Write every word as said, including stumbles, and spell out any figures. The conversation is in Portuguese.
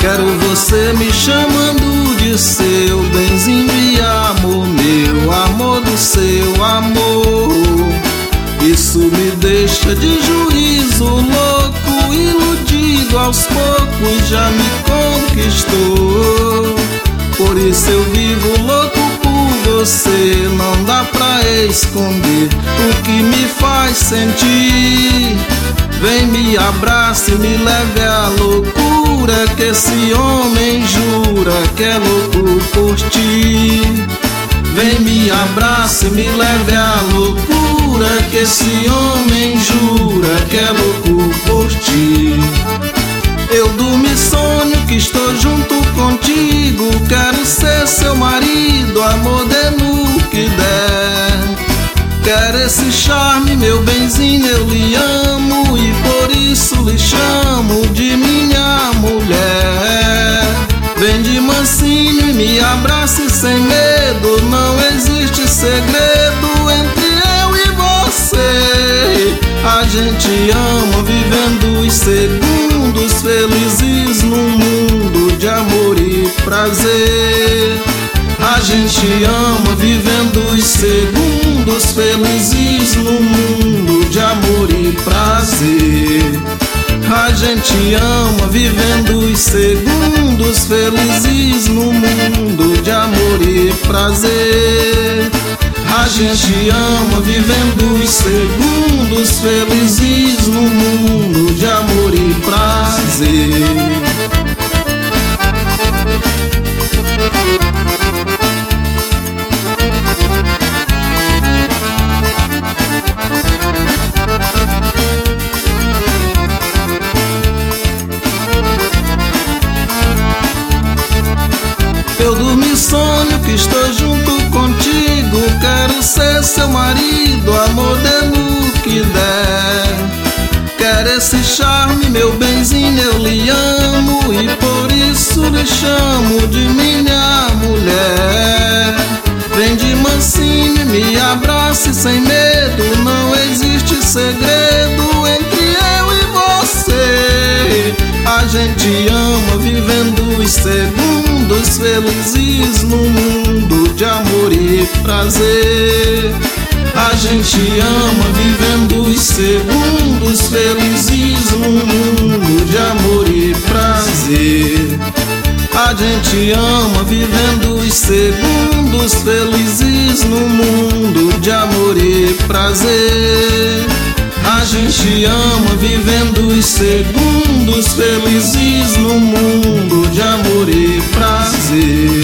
Quero você me chamando de seu benzinho e amor meu, amor do seu amor. Isso me deixa de juízo louco, iludido aos poucos, já me conquistou. Por isso eu vivo louco por você, não dá pra esconder o que me faz sentir. Vem, me abrace, me leve à loucura, que esse homem jura que é louco por ti. Vem, me abrace, me leve à loucura, que esse homem jura que é louco por ti. Eu durmo e sonho que estou junto contigo, quero ser seu marido, amor dê no que der. Quero esse charme, meu benzinho, eu lhe amo e por isso lhe chamo de minha mulher. Vem de mansinho e me abrace sem medo, não existe segredo entre eu e você. A gente ama vivendo os segundos felizes num mundo de amor e prazer. A gente ama vivendo os segundos felizes num mundo de amor e prazer. A gente ama vivendo os segundos felizes num mundo de amor e prazer. A gente ama vivendo os segundos felizes num mundo de amor e prazer. Eu durmo e sonho que estou junto contigo, quero ser seu marido, amor dê no que der. Quero esse charme, meu benzinho, eu lhe amo e por isso lhe chamo de minha mulher. Vem de mansinho e me abrace sem medo, não existe segredo entre eu e você. A gente ama vivendo os segundos felizes num mundo de amor e prazer. A gente ama vivendo os segundos felizes num mundo de amor e prazer. A gente ama vivendo os segundos felizes num mundo de amor e prazer. A gente ama vivendo os segundos felizes num mundo de amor e prazer.